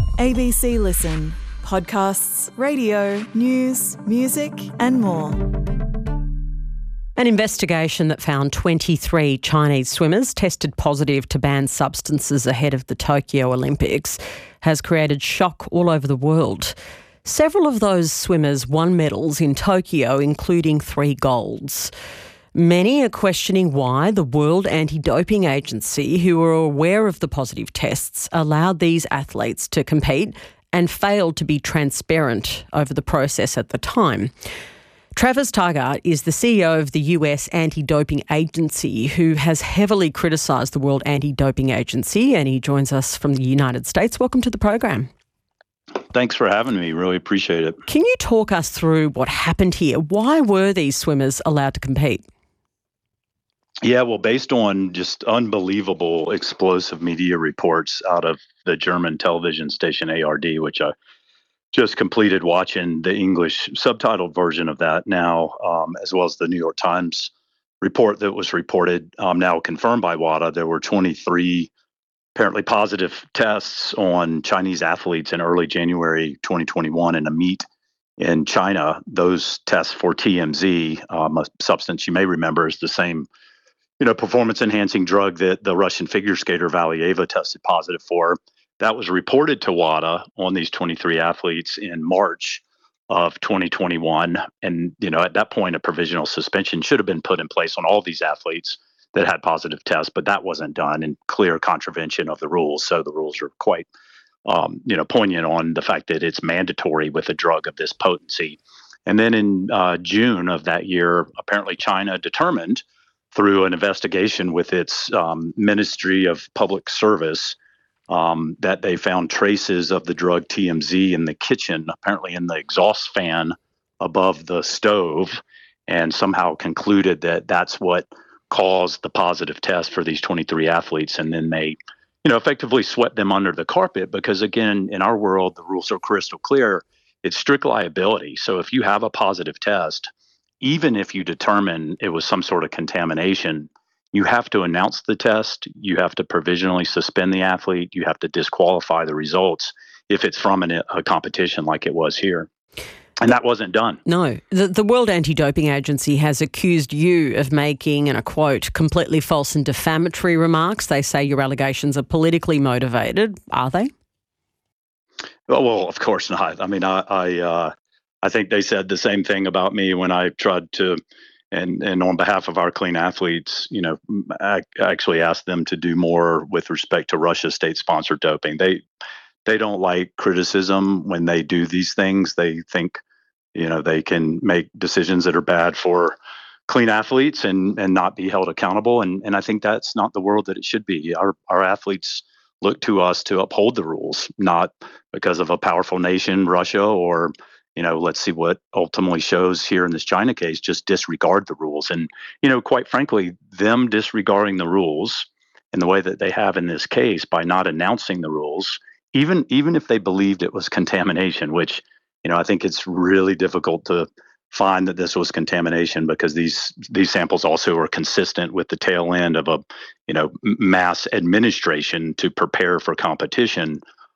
ABC Listen. Podcasts, radio, news, music and more. An investigation that found 23 Chinese swimmers tested positive to banned substances ahead of the Tokyo Olympics has created shock all over the world. Several of those swimmers won medals in Tokyo, including 3 golds. Many are questioning why the World Anti-Doping Agency, who were aware of the positive tests, allowed these athletes to compete and failed to be transparent over the process at the time. Travis Tygart is the CEO of the US Anti-Doping Agency, who has heavily criticised the World Anti-Doping Agency, and he joins us from the United States. Welcome to the program. Thanks for having me. Really appreciate it. Can you talk us through what happened here? Why were these swimmers allowed to compete? Yeah, well, based on just unbelievable explosive media reports out of the German television station ARD, which I just completed watching the English subtitled version of that now, as well as the New York Times report that was reported, now confirmed by WADA. There were 23 apparently positive tests on Chinese athletes in early January 2021 in a meet in China. Those tests for TMZ, a substance you may remember is the same performance-enhancing drug that the Russian figure skater Valieva tested positive for. That was reported to WADA on these 23 athletes in March of 2021. And, at that point, a provisional suspension should have been put in place on all these athletes that had positive tests, but that wasn't done in clear contravention of the rules. So the rules are quite, poignant on the fact that it's mandatory with a drug of this potency. And then in June of that year, apparently China determined through an investigation with its Ministry of Public Service that they found traces of the drug TMZ in the kitchen, apparently in the exhaust fan above the stove, and somehow concluded that that's what caused the positive test for these 23 athletes. And then they, effectively swept them under the carpet because, again, in our world, the rules are crystal clear. It's strict liability. So if you have a positive test, even if you determine it was some sort of contamination, you have to announce the test, you have to provisionally suspend the athlete, you have to disqualify the results if it's from a competition like it was here. And that wasn't done. No. The World Anti-Doping Agency has accused you of making, and I quote, completely false and defamatory remarks. They say your allegations are politically motivated. Are they? Well, of course not. I mean, I think they said the same thing about me when I tried to, and on behalf of our clean athletes, I actually asked them to do more with respect to Russia's state-sponsored doping. They don't like criticism when they do these things. They think, they can make decisions that are bad for clean athletes and not be held accountable. And I think that's not the world that it should be. Our athletes look to us to uphold the rules, not because of a powerful nation, Russia, or let's see what ultimately shows here in this China case, just disregard the rules. And, quite frankly, them disregarding the rules in the way that they have in this case by not announcing the rules, even if they believed it was contamination, which, I think it's really difficult to find that this was contamination because these samples also are consistent with the tail end of a, mass administration to prepare for competition.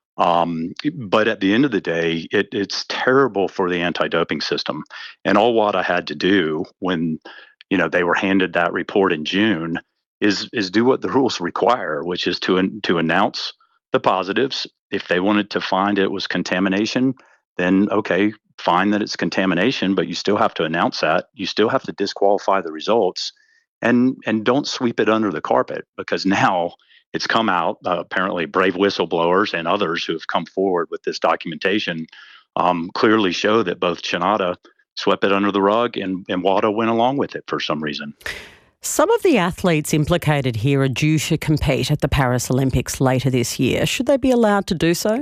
But at the end of the day, it's terrible for the anti-doping system. And all WADA had to do when, they were handed that report in June is do what the rules require, which is to announce the positives. If they wanted to find it was contamination, then okay, fine that it's contamination, but you still have to announce that. You still have to disqualify the results and don't sweep it under the carpet because now it's come out, apparently brave whistleblowers and others who have come forward with this documentation clearly show that both Chinada swept it under the rug and WADA went along with it for some reason. Some of the athletes implicated here are due to compete at the Paris Olympics later this year. Should they be allowed to do so?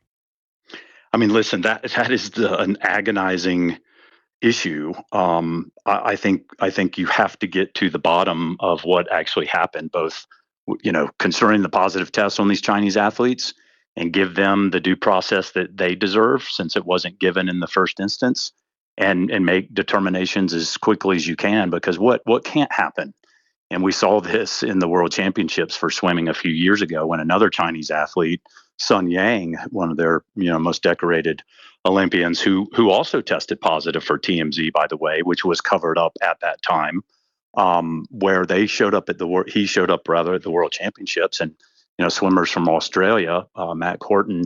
I mean, listen, that is an agonizing issue. I think you have to get to the bottom of what actually happened, both concerning the positive tests on these Chinese athletes and give them the due process that they deserve since it wasn't given in the first instance, and make determinations as quickly as you can, because what can't happen, and we saw this in the World Championships for swimming a few years ago when another Chinese athlete Sun Yang, one of their most decorated Olympians, who also tested positive for TMZ, by the way, which was covered up at that time, where he showed up at the World Championships, and swimmers from Australia, Matt Corton,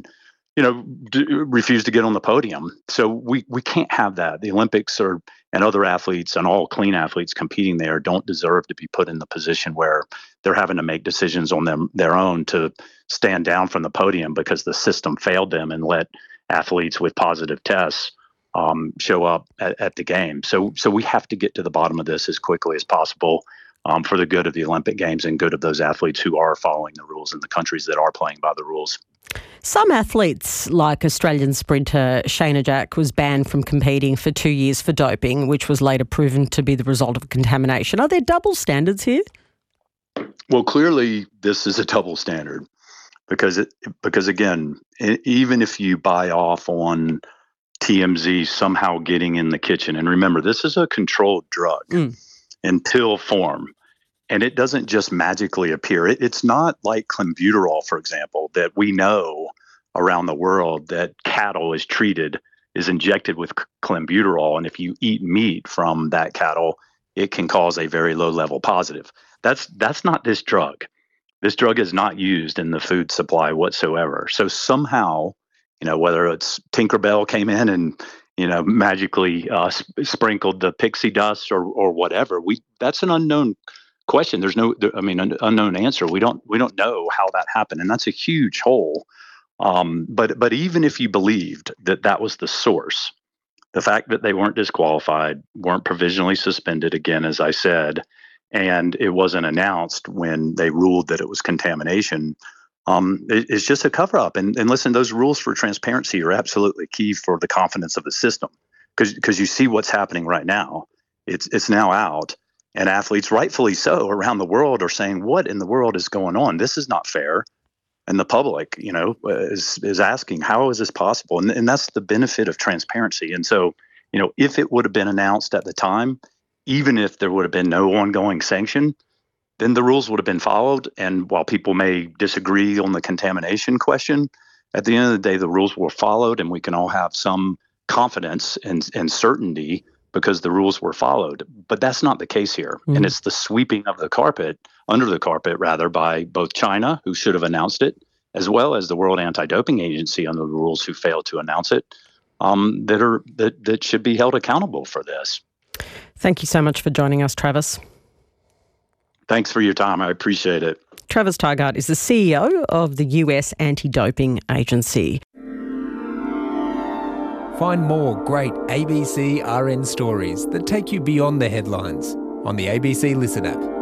refused to get on the podium. So we can't have that. The Olympics and other athletes and all clean athletes competing there don't deserve to be put in the position where they're having to make decisions on their own to stand down from the podium because the system failed them and let athletes with positive tests show up at the game. So we have to get to the bottom of this as quickly as possible for the good of the Olympic Games and good of those athletes who are following the rules in the countries that are playing by the rules. Some athletes, like Australian sprinter Shayna Jack, was banned from competing for 2 years for doping, which was later proven to be the result of contamination. Are there double standards here? Well, clearly this is a double standard because again, even if you buy off on TMZ somehow getting in the kitchen, and remember, this is a controlled drug in pill form. And it doesn't just magically appear. It's not like clenbuterol, for example, that we know around the world that cattle is injected with clenbuterol. And if you eat meat from that cattle, it can cause a very low level positive. That's not this drug. This drug is not used in the food supply whatsoever. So somehow, whether it's Tinkerbell came in and magically sprinkled the pixie dust or whatever, that's an unknown question. An unknown answer. We don't know how that happened, and that's a huge hole. But even if you believed that was the source, the fact that they weren't disqualified, weren't provisionally suspended, again, as I said, and it wasn't announced when they ruled that it was contamination, it's just a cover-up. And listen, those rules for transparency are absolutely key for the confidence of the system, because you see what's happening right now. It's now out. And athletes, rightfully so, around the world are saying, what in the world is going on? This is not fair. And the public, is asking, how is this possible? And that's the benefit of transparency. And so, if it would have been announced at the time, even if there would have been no ongoing sanction, then the rules would have been followed. And while people may disagree on the contamination question, at the end of the day, the rules were followed, and we can all have some confidence and certainty because the rules were followed. But that's not the case here. And it's the sweeping of the carpet, under the carpet rather, by both China, who should have announced it, as well as the World Anti-Doping Agency under the rules, who failed to announce it, that should be held accountable for this. Thank you so much for joining us, Travis. Thanks for your time. I appreciate it. Travis Tygart is the CEO of the US Anti-Doping Agency. Find more great ABC RN stories that take you beyond the headlines on the ABC Listen app.